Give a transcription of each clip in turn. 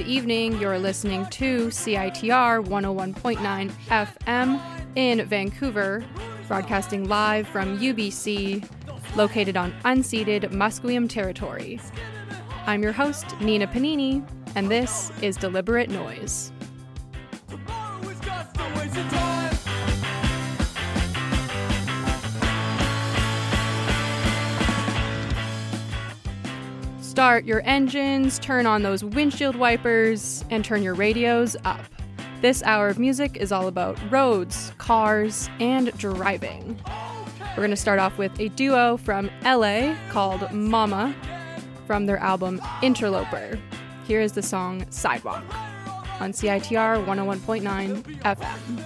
evening. You're listening to CITR 101.9 FM in Vancouver, broadcasting live from UBC, located on unceded Musqueam territory. I'm your host, Nina Panini, and this is Deliberate Noise. Start your engines, turn on those windshield wipers, and turn your radios up. This hour of music is all about roads, cars, and driving. We're going to start off with a duo from LA called Mama from their album Interloper. Here is the song Sidewalk on CITR 101.9 FM.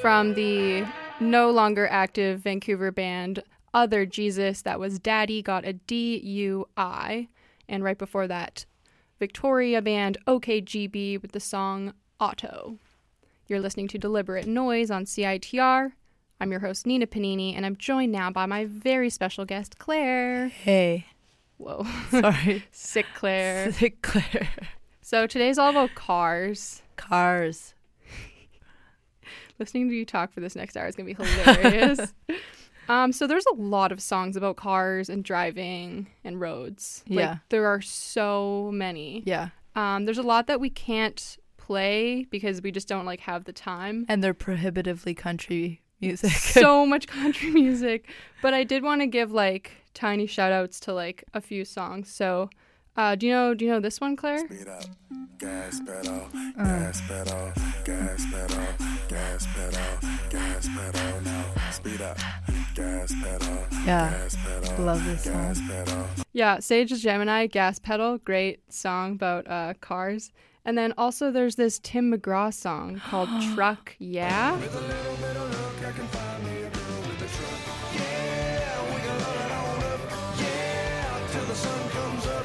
from the no longer active Vancouver band Other Jesus. That was Daddy Got a DUI. And right before that, Victoria band OKGB with the song Auto. You're listening to Deliberate Noise on CITR. I'm your host, Nina Panini, and I'm joined now by my very special guest, Claire. Hey. Whoa. Sorry. Sick Claire. Sick Claire. So today's all about cars. Cars. Listening to you talk for this next hour is going to be hilarious. So there's a lot of songs about cars and driving and roads. Yeah. There are so many. Yeah. There's a lot that we can't play because we just don't have the time. And they're prohibitively country music. So much country music. But I did want to give tiny shout outs to a few songs. So do you know this one, Claire? Speed up, gas pedal, gas pedal, gas pedal, gas pedal, gas pedal. Now speed up, gas pedal, gas pedal. Love this gas song. pedal. Yeah, Sage Gemini, Gas Pedal, great song about cars. And then also there's this Tim McGraw song called Truck Yeah. With a little bit of luck, I can find me a girl with a truck. Yeah, we can run it on up. Yeah, till the sun comes up.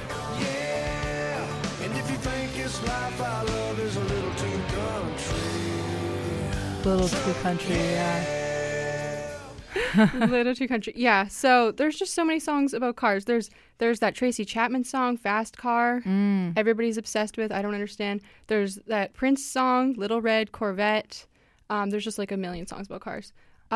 Yeah, and if you think it's life I love is a little too country. Little too country, yeah. Little Too Country. Yeah, so there's just so many songs about cars. There's that Tracy Chapman song, Fast Car. Everybody's obsessed with. I don't understand. There's that Prince song, Little Red Corvette. There's just a million songs about cars.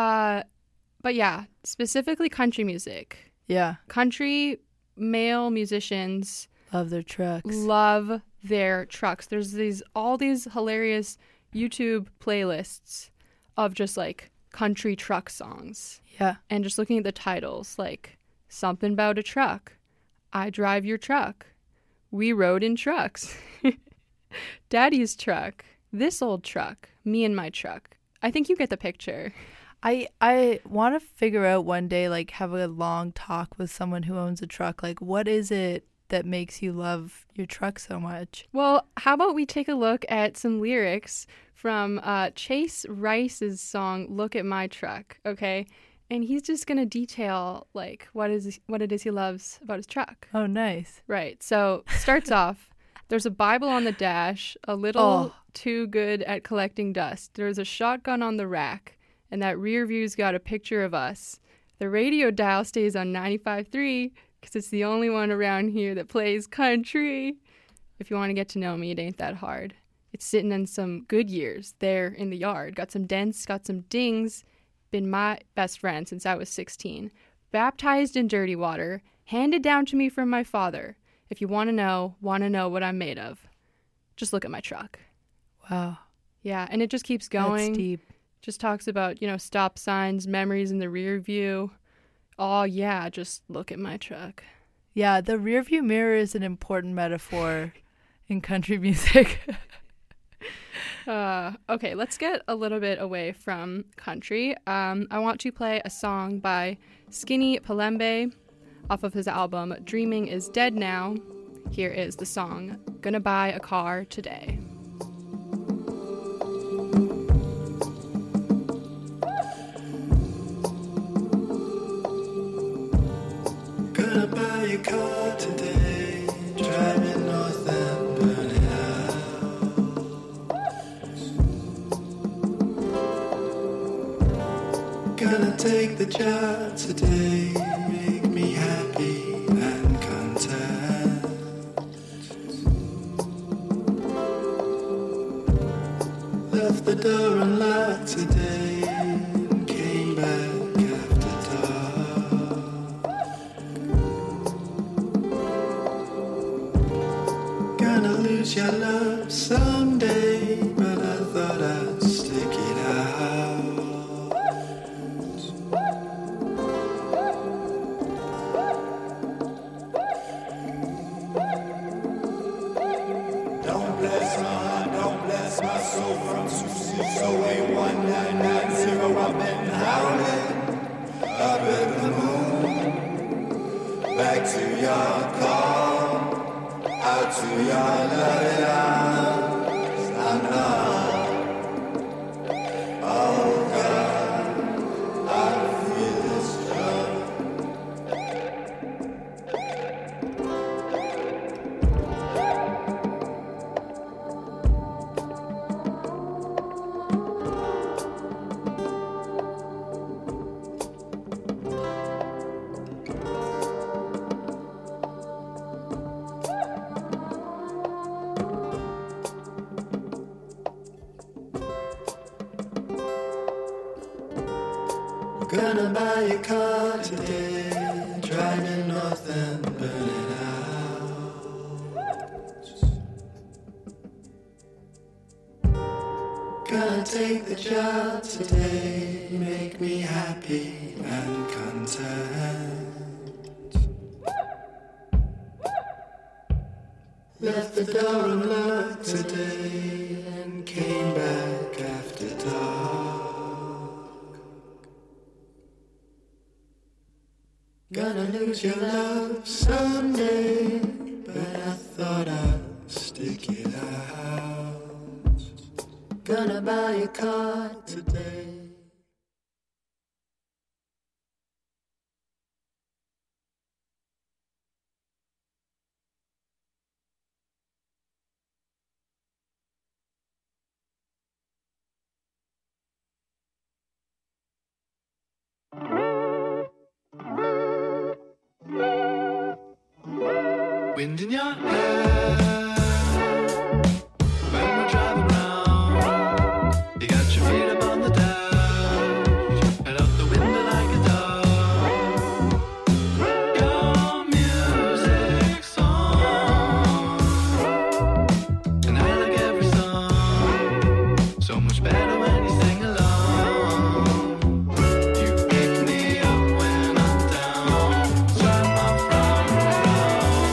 But yeah, specifically country music. Yeah. Country male musicians Love their trucks. love their trucks. There's all these hilarious YouTube playlists of just country truck songs. Yeah. And just looking at the titles, Something About a Truck, I Drive Your Truck, We Rode in Trucks, Daddy's Truck, This Old Truck, Me and My Truck. I think you get the picture. I want to figure out one day, have a long talk with someone who owns a truck. What is it that makes you love your truck so much? Well, how about we take a look at some lyrics from Chase Rice's song "Look at My Truck," okay? And he's just gonna detail what it is he loves about his truck. Oh, nice. Right. So starts off. There's a Bible on the dash. A little too good at collecting dust. There's a shotgun on the rack, and that rear view's got a picture of us. The radio dial stays on 95.3 because it's the only one around here that plays country. If you want to get to know me, it ain't that hard. It's sitting in some good years there in the yard. Got some dents, got some dings. Been my best friend since I was 16. Baptized in dirty water. Handed down to me from my father. If you want to know what I'm made of, just look at my truck. Wow. Yeah, and it just keeps going. That's deep. Just talks about, stop signs, memories in the rear view. Oh, yeah, just look at my truck. Yeah, the rearview mirror is an important metaphor in country music. Okay, let's get a little bit away from country. I want to play a song by Skinny Palembe off of his album Dreaming is Dead Now. Here is the song Gonna Buy a Car Today. Gonna buy a car today, driving north and burning out. Gonna take the job today, make me happy and content. Left the door unlocked today and came back after dark. Gonna lose your love someday, but I thought I'd stick it out. Don't bless my heart, don't bless my soul from 2601990. I've been howling up at the moon. Back to your call, out to your loving arms. I know. Oh, Gonna buy a car today, drive it north and burn it out. Gonna take the job today, make me happy and content. Left the door unlocked today and came back after dark. Gonna lose your love someday, but I thought I'd stick it out. Gonna buy a car today. Wind in your hair when we drive around. You got your feet up on the dash and out the window like a dog. Your music's on, and I like every song so much better when you sing along. You pick me up when I'm down, turn my frown around.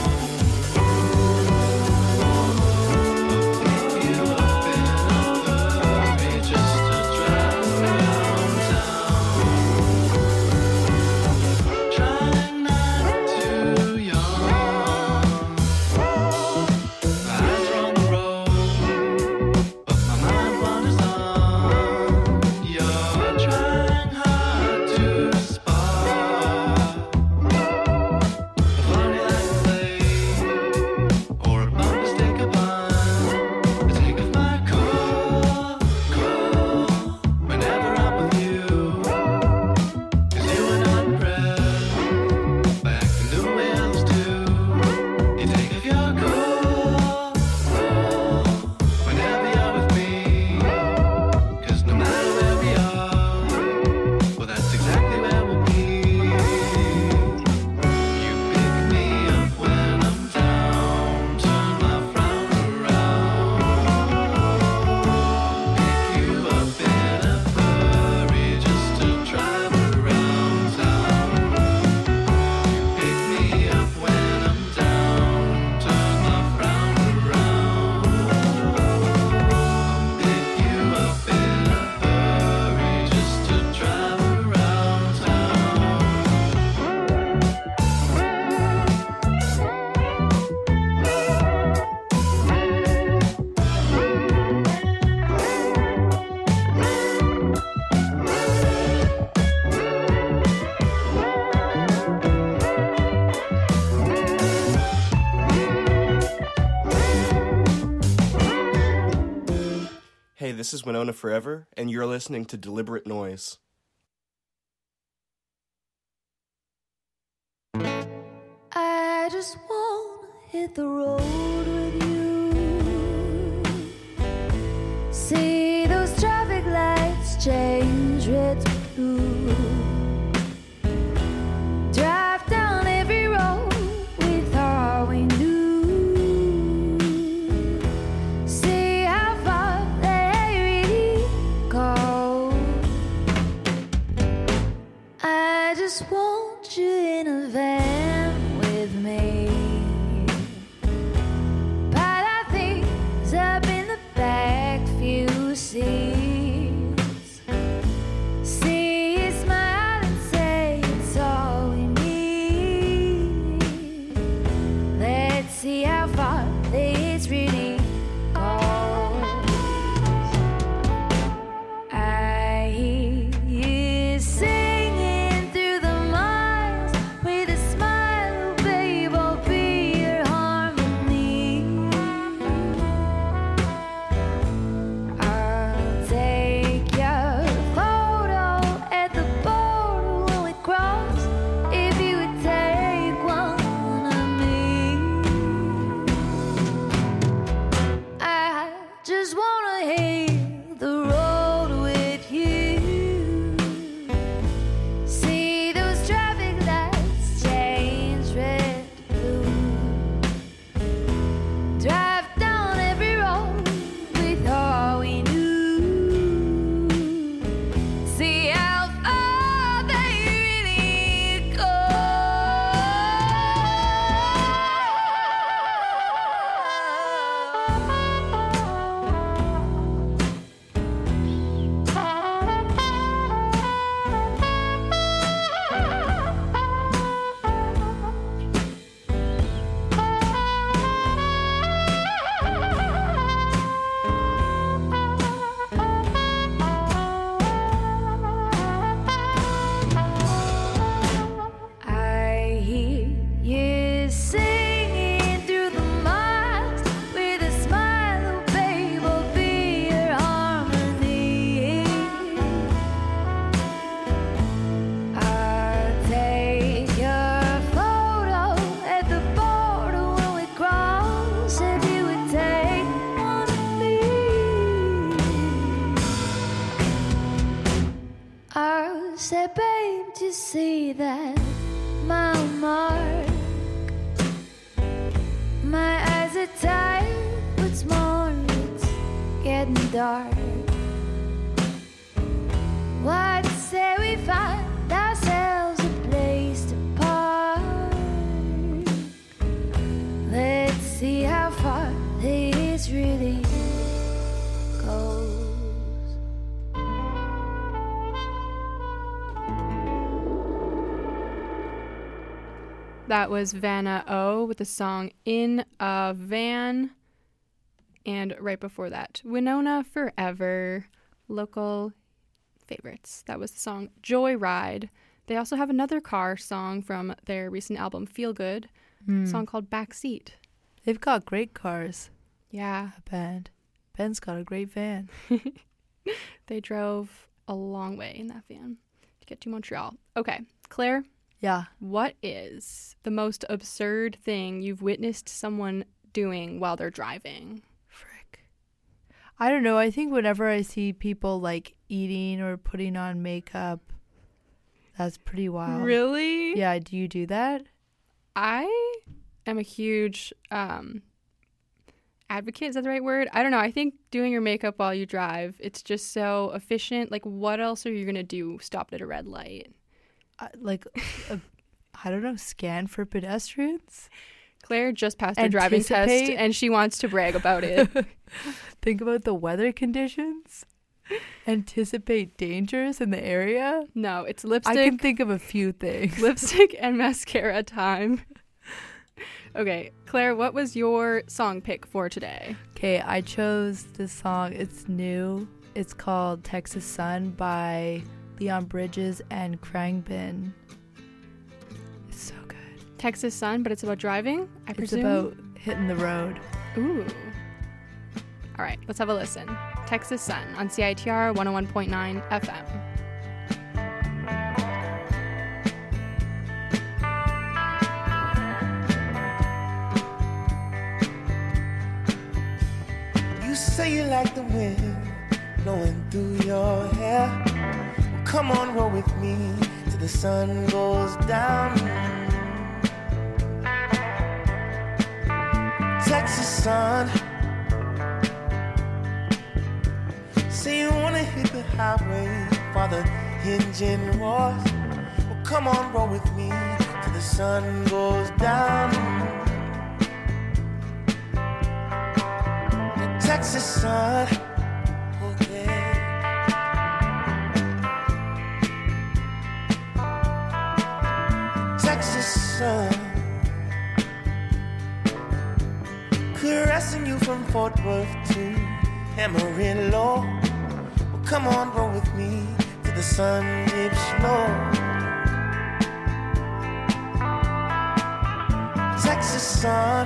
You up in a hurry just to drive around town. Trying not to yawn. My eyes are on the road, but my mind wanders on. You're trying hard to spot a funny like play or a bum mistake upon. I take off my coat whenever I'm with you, 'cause you are not impressed by acting the way others do. You take off your coat whenever you're with me, 'cause no matter where we are, well, that's exactly where we'll be. You pick me up when I'm down, turn my frown around. Pick you up in a hurry just to drive around town. You pick me up when I'm down, turn my frown around. Pick you up in a hurry just to drive around town. Hey, this is Winona Forever, and you're listening to Deliberate Noise. I just wanna hit the road with you. See those traffic lights change red to blue. Drive down every road we thought we knew. See how far they really go. I just want you in a van with me. But I think it's up in the back few seats. See you smile and say it's all we need. Let's see how far this really goes. I hear you singing through the miles with a smile, babe, I'll be your harmony. I'll take your photo at the border when we cross, if you would take one of me. you see that mile mark? My eyes are tired, what's more, it's getting dark. What say we find ourselves a place to park? Let's see how far this really goes. That was Vanna O with the song In a Van. And right before that, Winona Forever, local favorites. That was the song Joyride. They also have another car song from their recent album Feel Good, a song called Backseat. They've got great cars, Yeah, a band. Ben's got a great van. they drove a long way in that van to get to Montreal. Okay, Claire, Yeah. what is the most absurd thing you've witnessed someone doing while they're driving? Frick. I don't know. I think whenever I see people like eating or putting on makeup, that's pretty wild. Really? Yeah. Do you do that? I am a huge advocate. Is that the right word? I don't know. I think doing your makeup while you drive, it's just so efficient. Like, what else are you going to do stopped at a red light? I don't know, scan for pedestrians? Claire just passed her driving test Anticipate. and she wants to brag about it. Think about the weather conditions? Anticipate dangers in the area? No, it's I lipstick. can think of a few things. Lipstick and mascara time. Okay, Claire, what was your song pick for today? Okay, I chose this song. It's new. It's called Texas Sun by Leon Bridges and Khruangbin. It's so good. Texas Sun, but it's about driving, I presume? It's about hitting the road. Ooh. All right, let's have a listen. Texas Sun on CITR 101.9 FM. You say you like the wind blowing through your hair. Well, come on, roll with me till the sun goes down. Texas sun. Say you wanna hit the highway while the engine roars. Well, come on, roll with me till the sun goes down. Texas sun, oh yeah. Texas sun, caressing you from Fort Worth to Amarillo. Well, come on, roll with me till the sun dips low. Texas sun.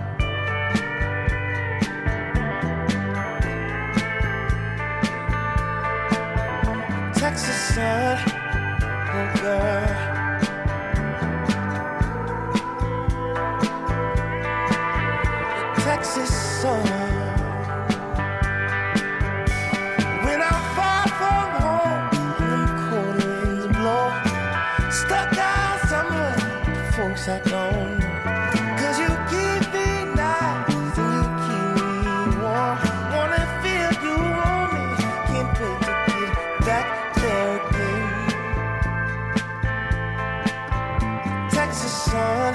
Texas sun, oh girl. Texas sun. When I'm far from home and them cold winds blow, stuck out somewhere, the folks I don't know. 'Cause you keep me nice and you keep me warm. Wanna feel you on me, can't wait to get back there again. Texas sun.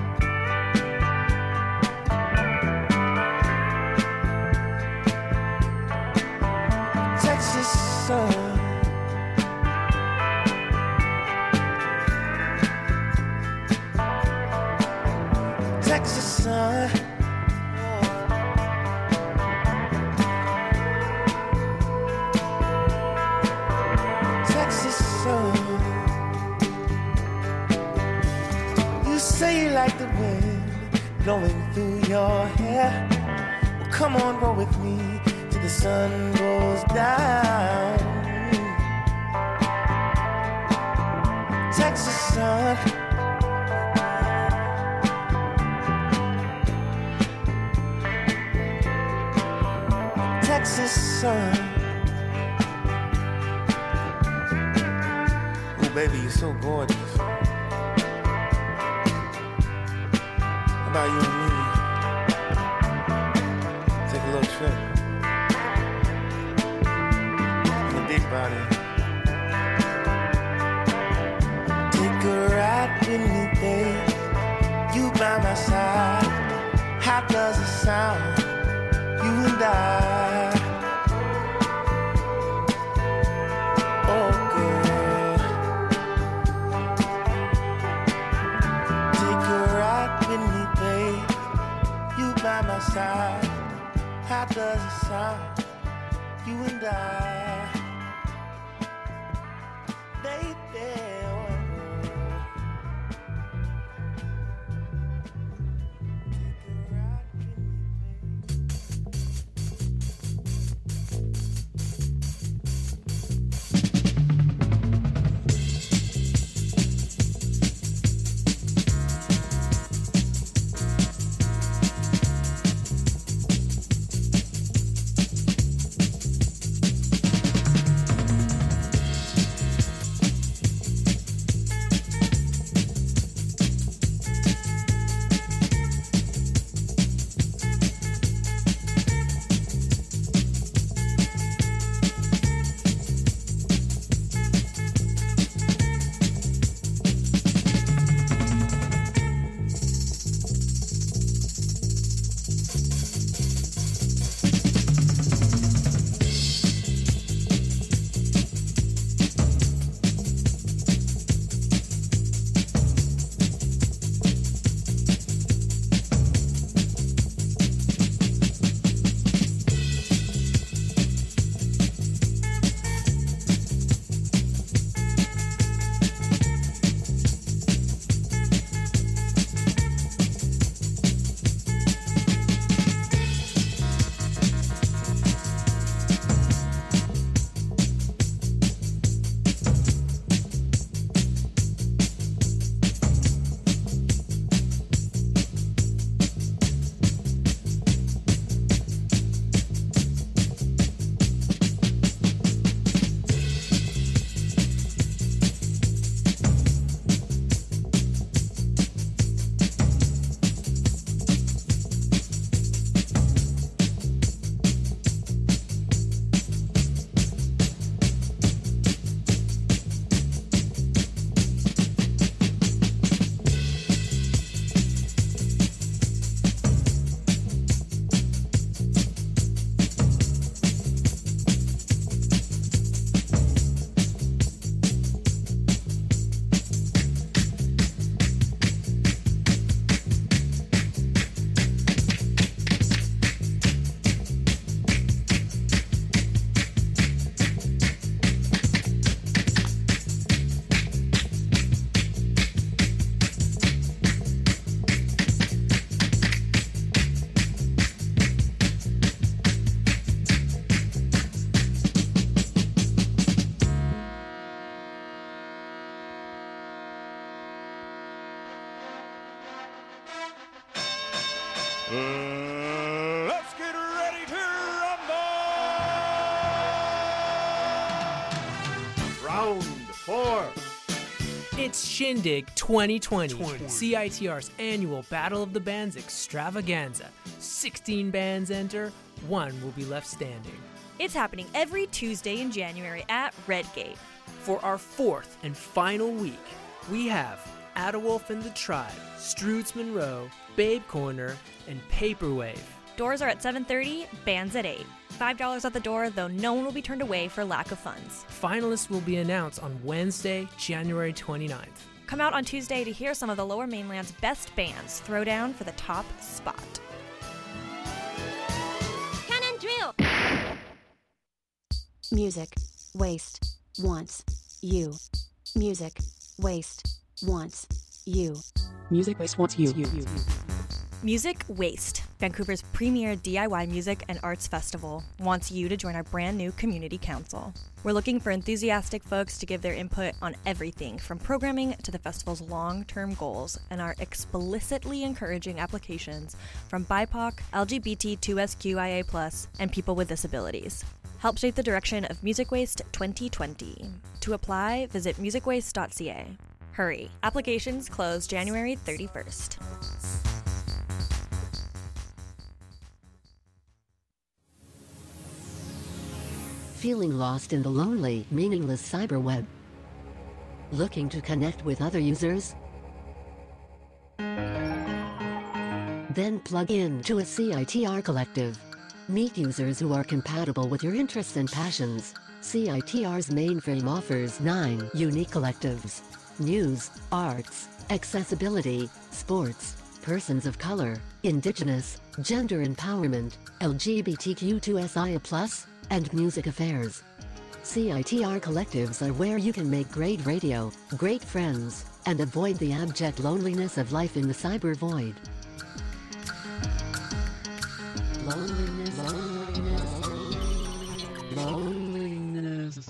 Texas sun. Texas sun. Texas sun. You say you like the wind blowing through your hair. Well, come on, roll with me till the sun goes down. Texas sun. Texas sun. Oh baby, you're so gorgeous. How about you and me? Take a little trip. In the big body. Take a ride with me, babe. You by my side. How does it sound? You and I. Oh, girl. Take a ride with me, babe. You by my side. How does it sound? You and I. Baby. Let's get ready to rumble! Round 4. It's Shindig 2020, CITR's annual Battle of the Bands extravaganza. 16 bands enter, one will be left standing. It's happening every Tuesday in January at Redgate. For our fourth and final week, we have Adawolf and the Tribe, Stroots Monroe, Babe Corner, and Paperwave. Doors are at 7:30, bands at 8. $5 at the door, though no one will be turned away for lack of funds. Finalists will be announced on Wednesday, January 29th. Come out on Tuesday to hear some of the Lower Mainland's best bands throw down for the top spot. Cannon drill! Music, waste, wants, you. Music, waste, wants, you. Music Waste wants you. Music Waste, Vancouver's premier DIY music and arts festival, wants you to join our brand new community council. We're looking for enthusiastic folks to give their input on everything from programming to the festival's long-term goals, and are explicitly encouraging applications from BIPOC, LGBTQ2SQIA+, and people with disabilities. Help shape the direction of Music Waste 2020. To apply, visit musicwaste.ca. Hurry, applications close January 31st. Feeling lost in the lonely, meaningless cyberweb? Looking to connect with other users? Then plug in to a CITR collective. Meet users who are compatible with your interests and passions. CITR's mainframe offers 9 unique collectives: news, arts, accessibility, sports, persons of color, indigenous, gender empowerment, LGBTQ2SIA+, and music affairs. CITR collectives are where you can make great radio, great friends, and avoid the abject loneliness of life in the cyber void. Loneliness, loneliness, loneliness.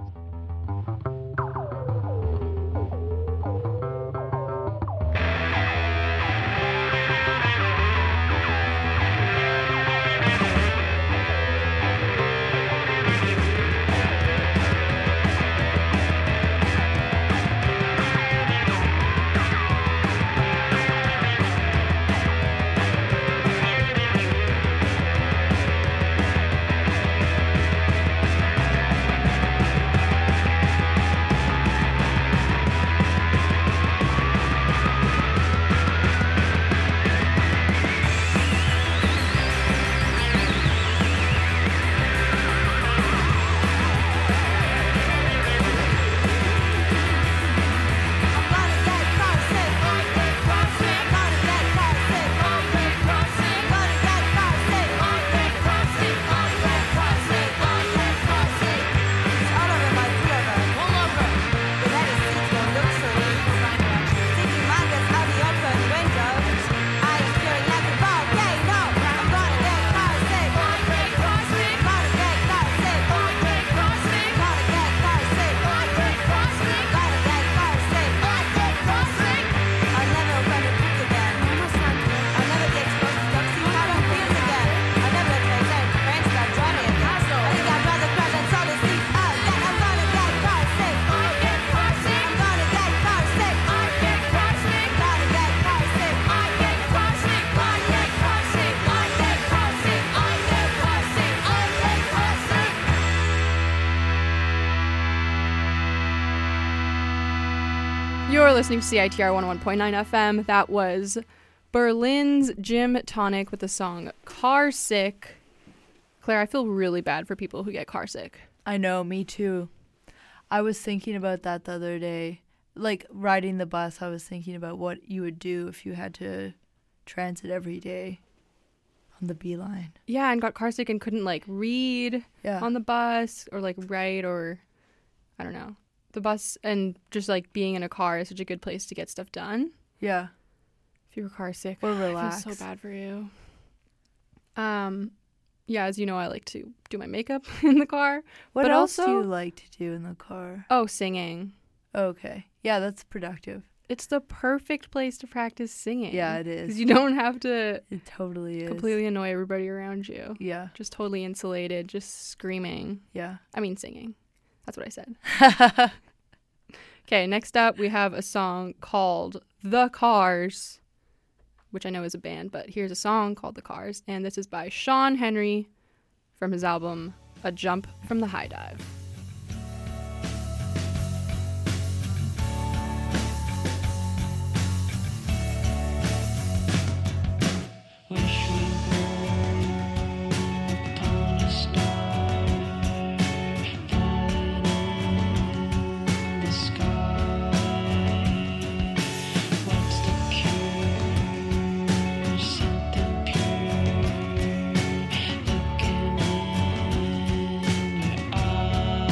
You're listening to CITR 101.9 FM. That was Berlin's Gym Tonic with the song Car Sick. Claire, I feel really bad for people who get car sick. I know, me too. I was thinking about that the other day. Like, riding the bus, I was thinking about what you would do if you had to transit every day on the B-line. Yeah, and got car sick and couldn't, like, read on the bus or, like, write or, I don't know. The bus and just, like, being in a car is such a good place to get stuff done. Yeah. If you were car sick. Or relax. I feel so bad for you. Yeah, as you know, I like to do my makeup in the car. What else do you like to do in the car? Oh, singing. Okay. Yeah, that's productive. It's the perfect place to practice singing. Yeah, it is. Because you don't have to It totally is. completely annoy everybody around you. Yeah. Just totally insulated, just screaming. Yeah. I mean singing. That's what I said. Okay, next up we have a song called The Cars, which I know is a band, but here's a song called The Cars, and this is by Sean Henry from his album A Jump from the High Dive. Something pure, looking in your eyes.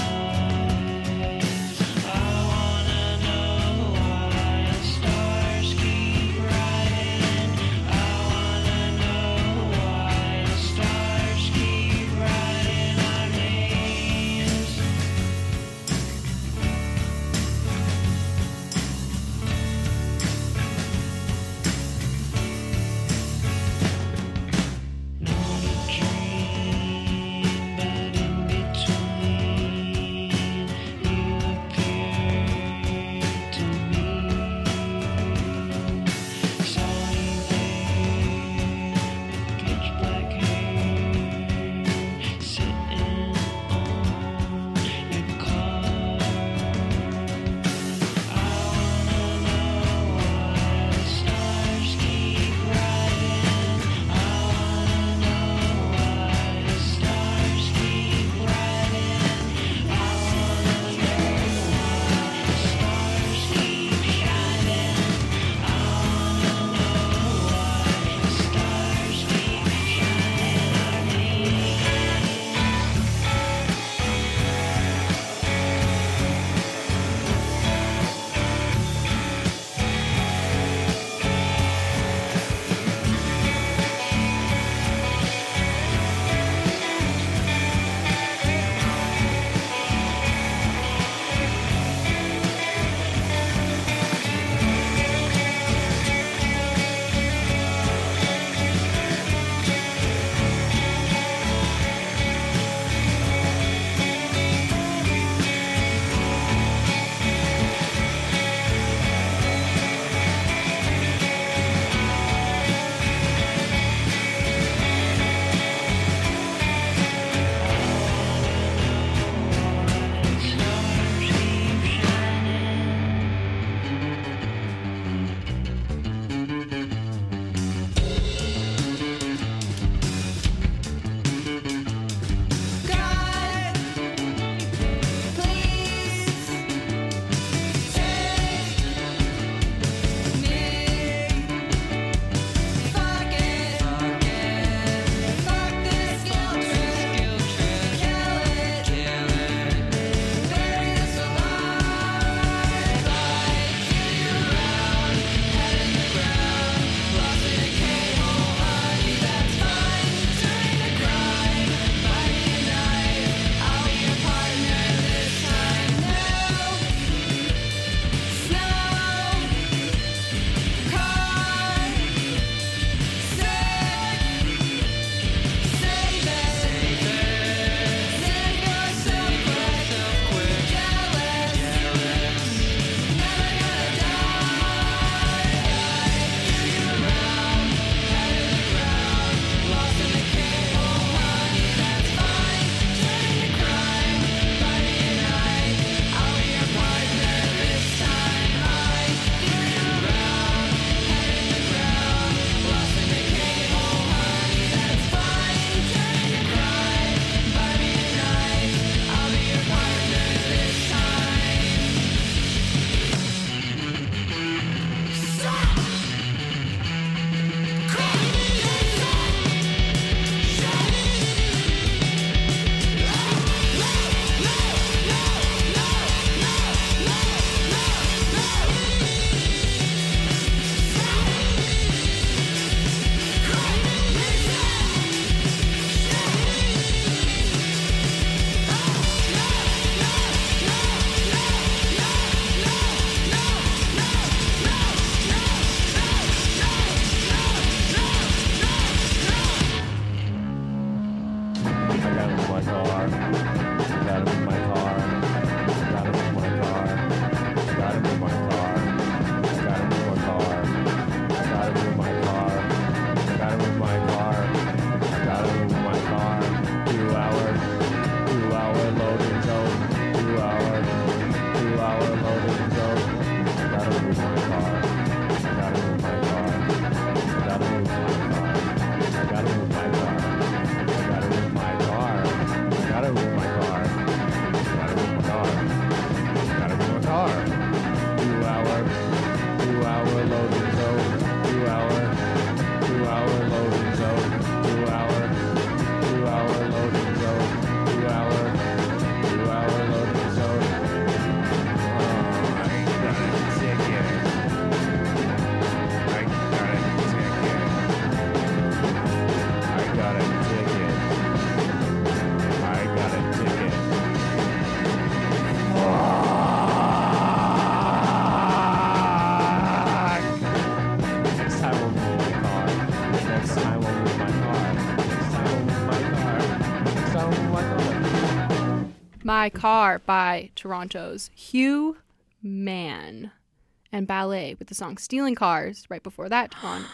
My Car by Toronto's Hugh Mann. And Ballet with the song Stealing Cars right before that on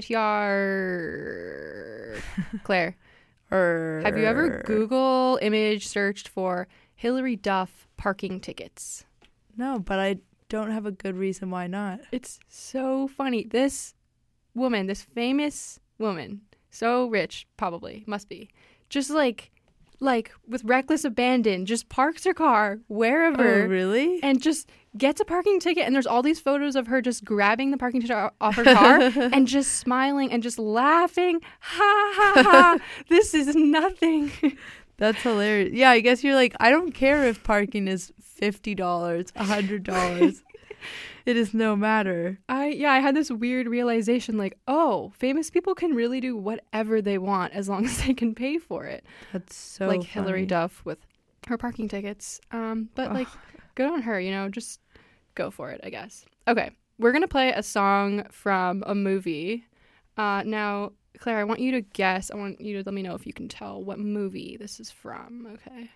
CITR. Claire, have you ever Google image searched for Hilary Duff parking tickets? No, but I don't have a good reason why not. It's so funny. This woman, this famous woman, so rich, probably, must be, just like with reckless abandon, just parks her car wherever. Oh, really? And just gets a parking ticket. And there's all these photos of her just grabbing the parking ticket off her car and just smiling and just laughing. Ha, ha, ha. This is nothing. That's hilarious. Yeah, I guess you're like, I don't care if parking is $50, $100. It is no matter. I had this weird realization like, oh, famous people can really do whatever they want as long as they can pay for it. That's so like funny. Hilary Duff with her parking tickets. But like, good on her, you know, just go for it, I guess. Okay, we're going to play a song from a movie. Now, Claire, I want you to guess. I want you to let me know if you can tell what movie this is from, okay?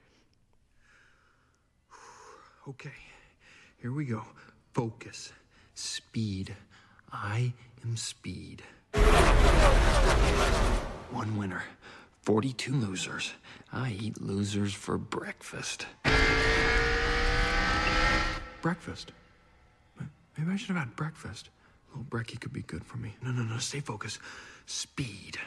Okay, here we go. Focus. Speed. I am speed. One winner. 42 losers. I eat losers for breakfast. Breakfast? Maybe I should have had breakfast. A little brekkie could be good for me. No, stay focused. Speed.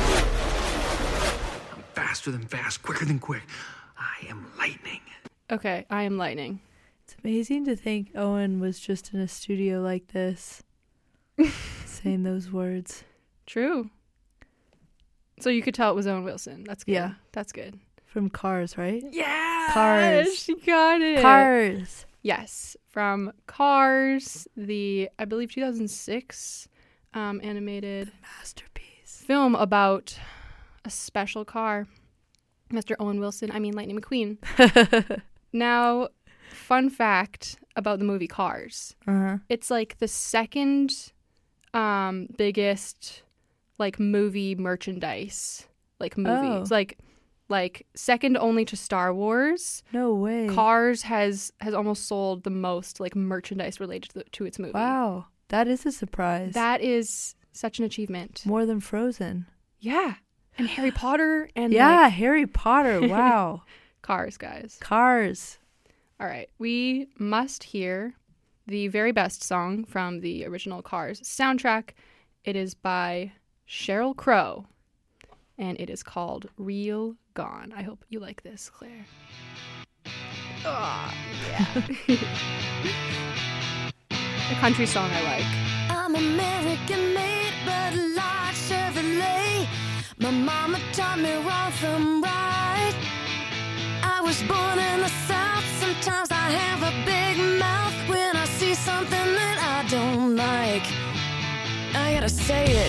I'm faster than fast, quicker than quick. I am lightning. Okay, I am lightning. It's amazing to think Owen was just in a studio like this, saying those words. True. So you could tell it was Owen Wilson. That's good. Yeah. That's good. From Cars, right? Yeah! Cars. She got it. Cars. Yes, from Cars, the, I believe, 2006 animated masterpiece film about a special car. Mr. Owen Wilson, Lightning McQueen. Now, fun fact about the movie Cars. Uh-huh. It's like the second biggest like movie merchandise movies. Oh. Like second only to Star Wars. No way. Cars has almost sold the most like merchandise related to its movie. Wow. That is a surprise. That is such an achievement. More than Frozen. Yeah. And Harry Potter and Harry Potter. Wow. Cars, guys. Cars. All right. We must hear the very best song from the original Cars soundtrack. It is by Sheryl Crow, and it is called Real Gone. I hope you like this, Claire. Oh, yeah. A country song I like. I'm American made, but a large Chevrolet. My mama taught me wrong from right. I was born in the South. Sometimes I have a big mouth when I see something that I don't like. I gotta say it.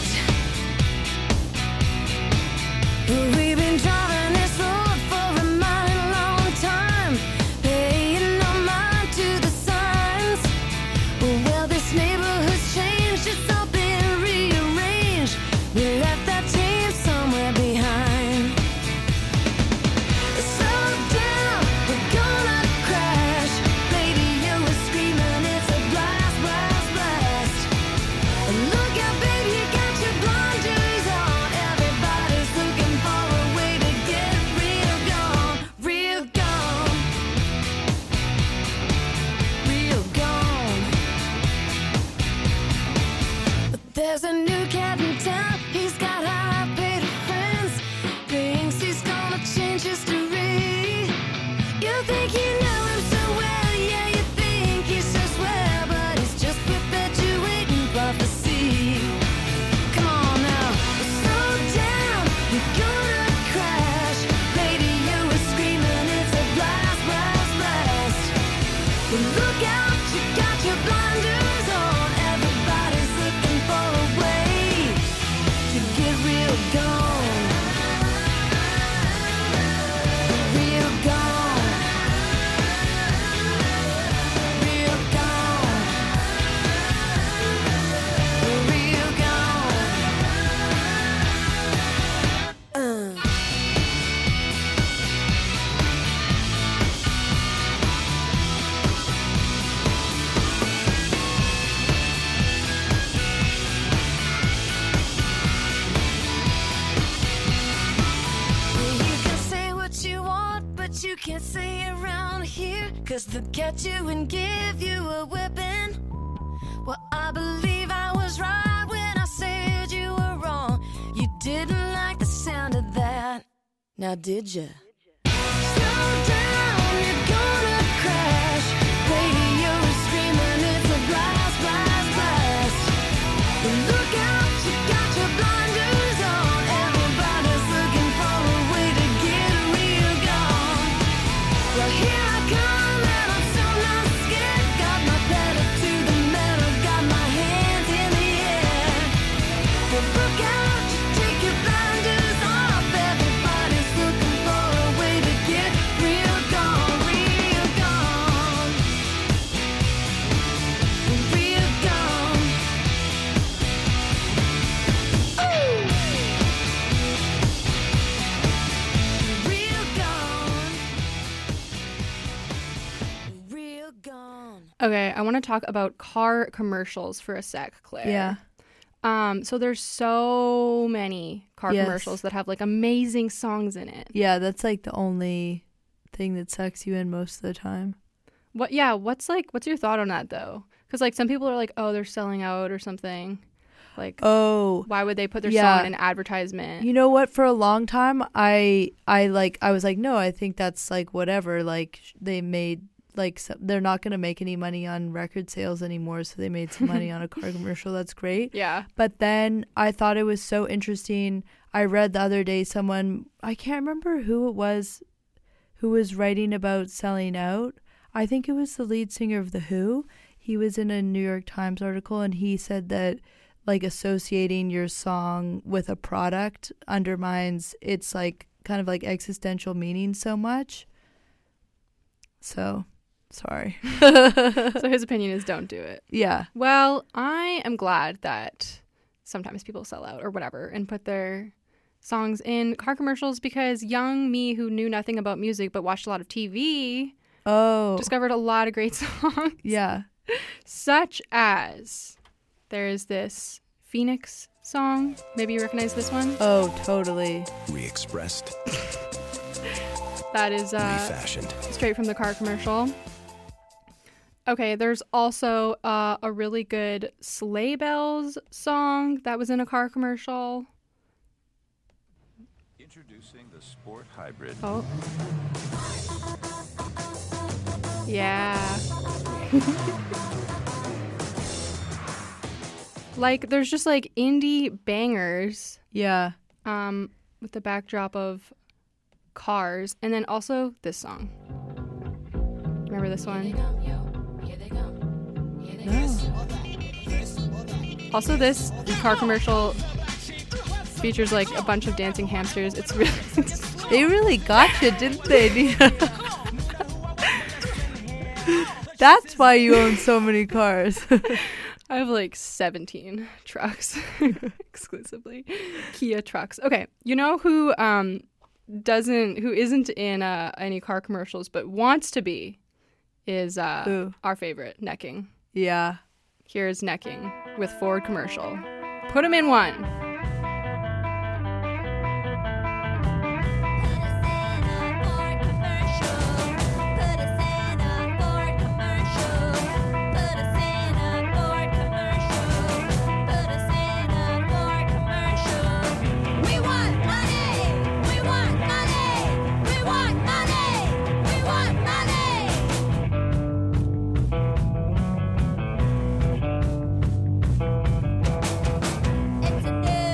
We've been driving this road for a mighty long time, paying no mind to the signs. Well, this neighborhood's changed, it's all been rearranged. We left that team somewhere behind. Slow down, we're gonna crash. Radio is screaming, it's a blast, blast, blast. Look out, baby, you got your blinders on. Everybody's looking for a just to catch you and give you a whipping. Well, I believe I was right when I said you were wrong. You didn't like the sound of that, now did ya? Slow down, you're gonna crash. Radio is screaming, it's a blast, blast, blast. Look out, you got your blinders on. Everybody's looking for a way to get real gone. Well, here I come and I'm so not scared. Got my pedal to the metal, got my hands in the air. Well, look out, you take your blinders off. Everybody's looking for a way to get real gone, real gone. Real gone. Ooh. Real gone. Real gone. Okay, I want to talk about car commercials for a sec, Claire. Yeah. So there's so many car Yes. commercials that have like amazing songs in it. Yeah, that's like the only thing that sucks you in most of the time. What's your thought on that though? Because like some people are like, oh, they're selling out or something. Like, Oh, why would they put their yeah. song in an advertisement? you know what? For a long time, I was like, no, I think that's like whatever. Like they made like they're not gonna make any money on record sales anymore, so they made some money on a car commercial. That's great. Yeah. But then I thought it was so interesting. I read the other day I can't remember who it was who was writing about selling out. I think it was the lead singer of The Who. He was in a New York Times article and he said that like associating your song with a product undermines its like kind of like existential meaning so much. So, sorry. So his opinion is don't do it. Yeah. Well, I am glad that sometimes people sell out or whatever and put their songs in car commercials because young me who knew nothing about music but watched a lot of TV discovered a lot of great songs. Yeah. Such as there's this Phoenix song. Maybe you recognize this one? Oh, totally. Re-expressed. That is Refashioned. straight from the car commercial. Okay, there's also a really good Sleigh Bells song that was in a car commercial. Introducing the Sport Hybrid. Oh. Yeah. Like, there's just like indie bangers. Yeah. With the backdrop of cars. And then also this song. Remember this one? No. Also, this car commercial features like a bunch of dancing hamsters. It's really... They really got you, didn't they? That's why you own so many cars. I have like 17 trucks exclusively. Kia trucks. Okay, you know who isn't in any car commercials but wants to be is our favorite, Necking. Yeah. Here's Necking with Ford commercial. Put him in one. It's a new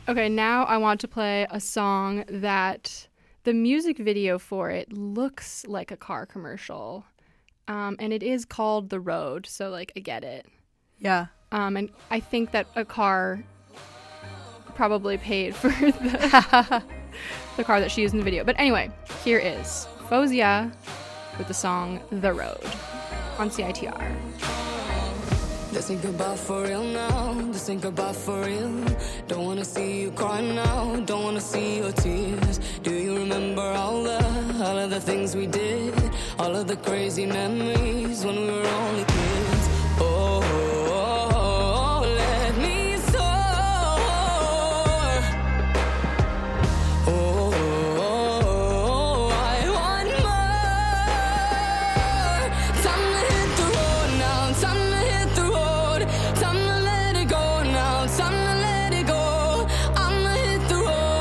Okay, now I want to play a song that the music video for it looks like a car commercial. And it is called The Road, so, like, I get it. Yeah. And I think that a car probably paid for the car that she used in the video. But anyway, here is Fozia with the song The Road on CITR. This ain't goodbye for real now. This ain't goodbye for real. Don't wanna see you cry now. Don't wanna see your tears. Do you remember all of the things we did? All of the crazy memories when we were only kids. Oh, let me soar. Oh, I want more. Time to hit the road now. Time to hit the road. Time to let it go now. Time to let it go. I'ma hit the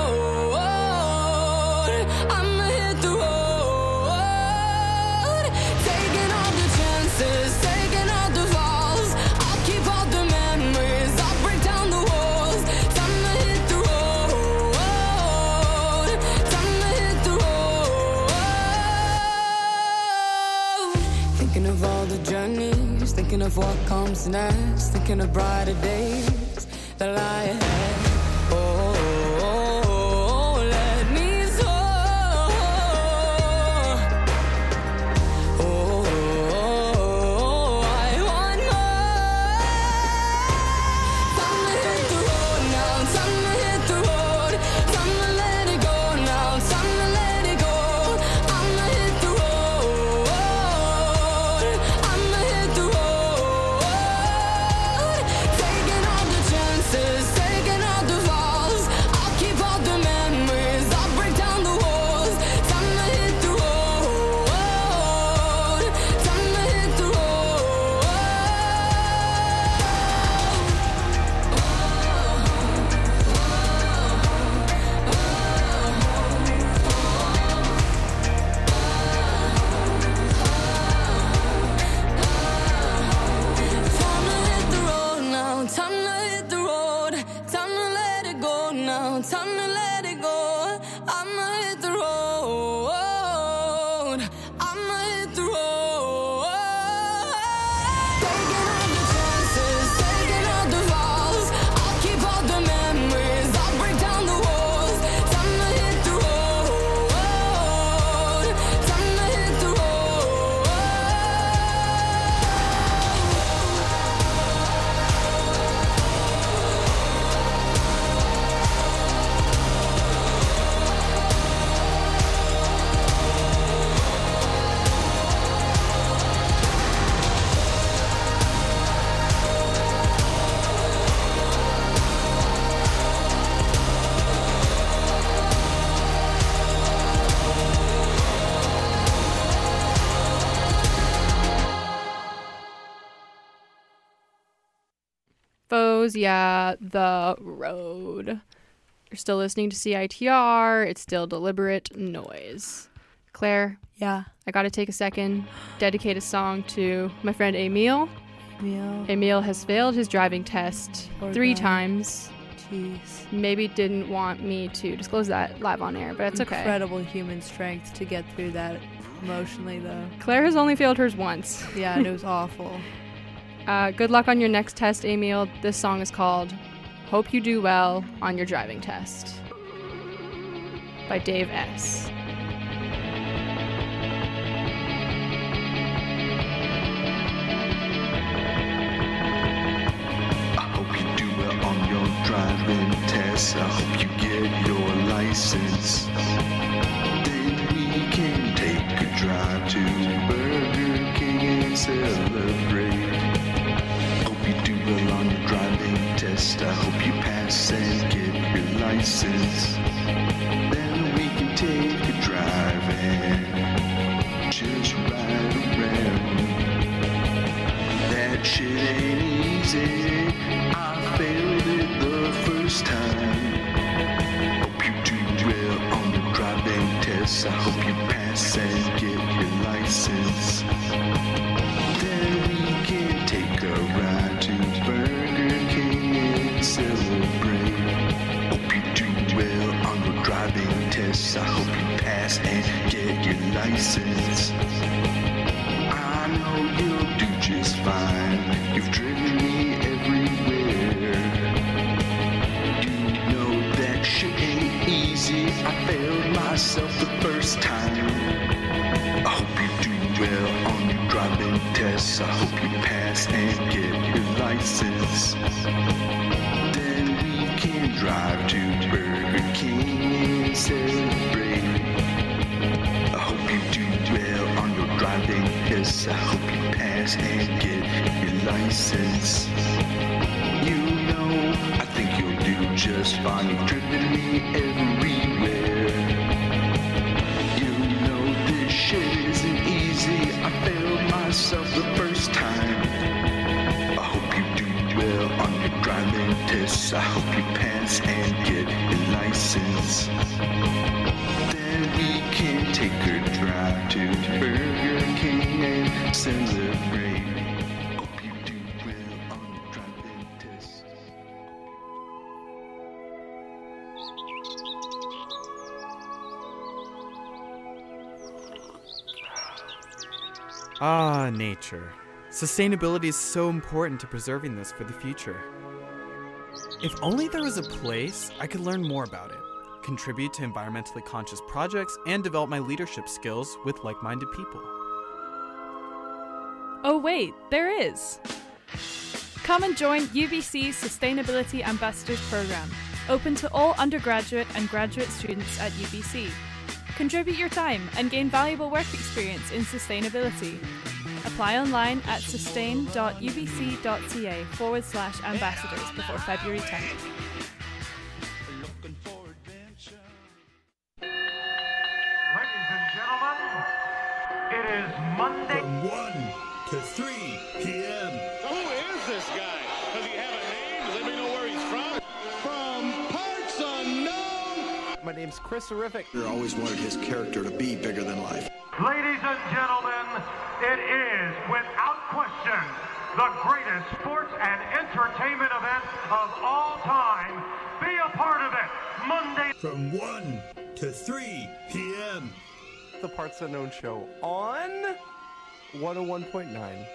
road. I'ma hit the road. Taking all the chances, taking all the falls. I'll keep all the memories. I'll break down the walls. Time to hit the road. Time to hit the road. Thinking of all the journeys, thinking of what comes next, thinking of brighter days that lie ahead. Oh, let me soar. Oh, I want more. Time to hit the road now. Time to hit the road. Time to let it go now. Time to let it go. I'ma hit the road. I'ma hit the road. Taking all the chances, taking all the falls. I'll keep all the memories. I'll break down the walls. Time to hit the road. Time to hit the Time to hit the road now. Time to hit the road. Time to let it go now. Time to let it go. I'ma hit the road. I'ma hit the road. Taking all the chances, taking all the falls. I'll keep all the memories. I'll break down the walls. Time to hit the road. Time to hit the road. Fozia, The Road. You're still listening to CITR. It's still Deliberate Noise. Claire, Yeah. I gotta take a second, dedicate a song to my friend Emil. Emil has failed his driving test Poor 3 guy. times. Jeez. Maybe didn't want me to disclose that live on air, but it's okay. Incredible human strength to get through that emotionally, though. Claire has only failed hers once. Yeah, and it was awful. Good luck on your next test, Emil. This song is called Hope You Do Well on Your Driving Test by Dave S. I hope you do well on your driving test. I hope you get your license. Then we can take a drive to Burger King and celebrate. Hope you do well on your driving test. I hope you pass and get your license. Then we can take a drive and just ride around. That shit ain't easy. I failed it the first time. Hope you do well on your driving test. I hope you pass and get your license. Then we can take a ride to Burger King and celebrate. Hope you test. I hope you pass and get your license. I know you'll do just fine. You've driven me everywhere. You know that shit ain't easy. I failed myself the first time. I hope you do well on your driving tests. I hope you pass and get your license. Then we can drive to Burger King and celebrate. I hope you do well on your driving tests. I hope you pass and get your license. You know, I think you'll do just fine. You've driven me everywhere. You know this shit isn't easy. I failed myself the first time. I hope you do well on your driving tests. I hope you pass and get your license. Then we can take a drive to Burger King and celebrate. Hope you do well on your driving tests. Ah, nature. Sustainability is so important to preserving this for the future. If only there was a place I could learn more about it, contribute to environmentally conscious projects, and develop my leadership skills with like-minded people. Oh wait, there is! Come and join UBC's Sustainability Ambassadors Programme, open to all undergraduate and graduate students at UBC. Contribute your time and gain valuable work experience in sustainability. Apply online at sustain.ubc.ca/ambassadors before February 10th. Ladies and gentlemen, it is Monday. From 1 to 3 p.m. Who is this guy? Does he have a name? Let me know where he's from. From parts unknown. My name's Chris Horrific. I always wanted his character to be bigger than life. Ladies and gentlemen, it is, without question, the greatest sports and entertainment event of all time. Be a part of it, Monday. From 1 to 3 p.m. The Parts Unknown Show on 101.9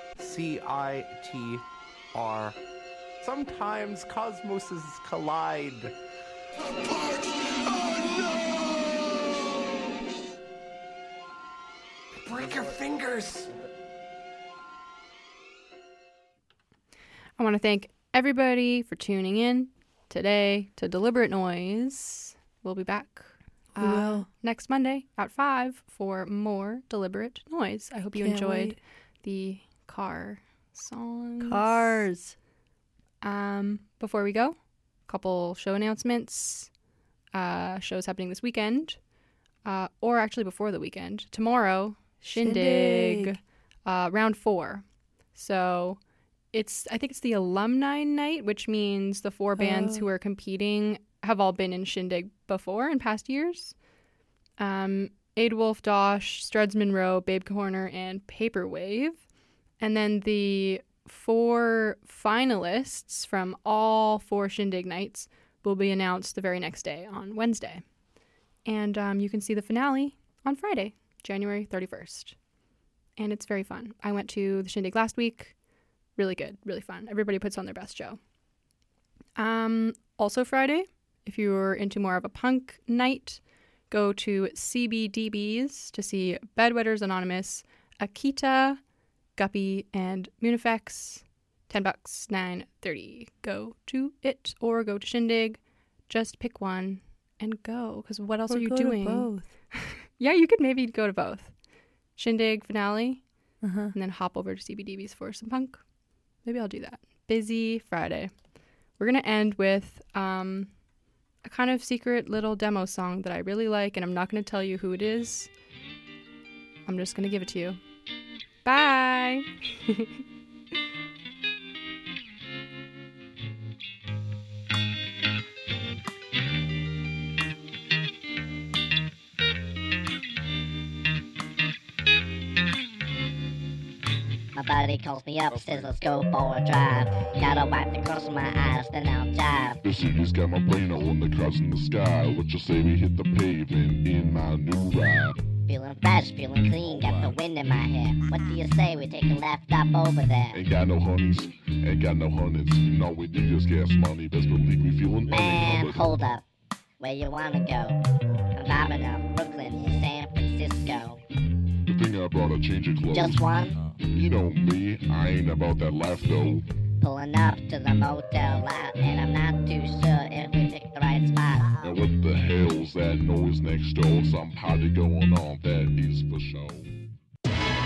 CITR. Sometimes cosmoses collide. Break your fingers. I want to thank everybody for tuning in today to Deliberate Noise. We'll be back next Monday at 5 for more Deliberate Noise. I hope you Can't enjoyed wait. the car songs. Cars. Before we go, a couple show announcements. Shows happening this weekend, or actually before the weekend. Tomorrow, Shindig. Round 4. So I think it's the alumni night, which means the 4 bands who are competing have all been in Shindig before in past years. Adewolf, Dosh, Struds Monroe, Babe Corner, and Paperwave. And then the 4 finalists from all 4 Shindig nights will be announced the very next day on Wednesday. And you can see the finale on Friday, January 31st. And it's very fun. I went to the Shindig last week. Really good, really fun. Everybody puts on their best show. Also Friday, if you're into more of a punk night, go to CBDB's to see Bedwetters Anonymous, Akita, Guppy, and Mooneffects. $10, $9.30. Go to it or go to Shindig. Just pick one and go. Because what else are you doing? Both. Yeah, you could maybe go to both. Shindig finale, and then hop over to CBDB's for some punk. Maybe I'll do that. Busy Friday. We're going to end with a kind of secret little demo song that I really like, and I'm not going to tell you who it is. I'm just going to give it to you. Bye! buddy calls me up, says let's go for a drive. Gotta wipe the crust from my eyes, then I'll jive. The city's got my brain all on the clouds in the sky. What you say we hit the pavement in my new ride? Feeling fresh, feeling clean, got the wind in my hair. What do you say we take a left up over there? Ain't got no honeys, ain't got no hunteds. All we do is gas money, best believe we feeling Man, unencumbered. hold up, where you wanna go? I'm vibing up Brooklyn to San Francisco. The thing I brought a change of clothes. Just one? You know me, I ain't about that life though. Pulling up to the motel lot, and I'm not too sure if we picked the right spot. And what the hell's that noise next door? Some party going on, that is for sure.